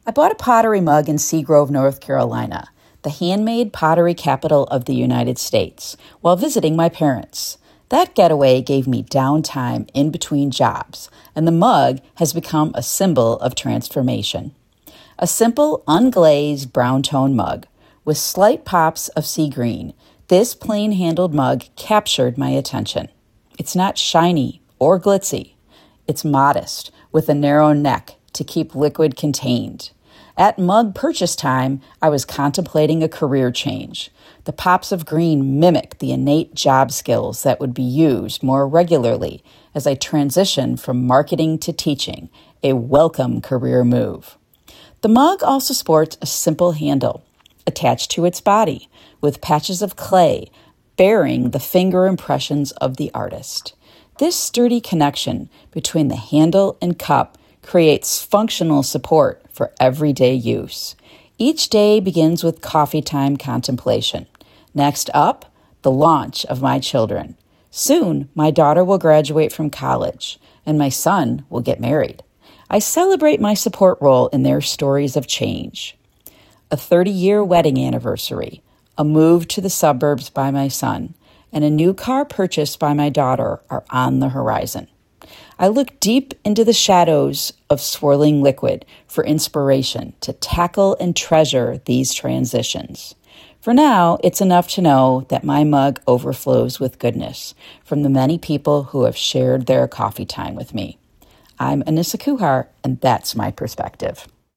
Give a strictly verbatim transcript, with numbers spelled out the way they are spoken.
I bought a pottery mug in Seagrove, North Carolina, the handmade pottery capital of the United States, while visiting my parents. That getaway gave me downtime in between jobs, and the mug has become a symbol of transformation. A simple, unglazed brown tone mug with slight pops of sea green, this plain-handled mug captured my attention. It's not shiny or glitzy. It's modest, with a narrow neck to keep liquid contained. At mug purchase time, I was contemplating a career change. The pops of green mimic the innate job skills that would be used more regularly as I transition from marketing to teaching, a welcome career move. The mug also sports a simple handle attached to its body with patches of clay bearing the finger impressions of the artist. This sturdy connection between the handle and cup creates functional support for everyday use. Each day begins with coffee time contemplation. Next up, the launch of my children. Soon, my daughter will graduate from college, and my son will get married. I celebrate my support role in their stories of change. A thirty-year wedding anniversary, a move to the suburbs by my son, and a new car purchased by my daughter are on the horizon. I look deep into the shadows of swirling liquid for inspiration to tackle and treasure these transitions. For now, it's enough to know that my mug overflows with goodness from the many people who have shared their coffee time with me. I'm Anissa Kuhar, and that's my perspective.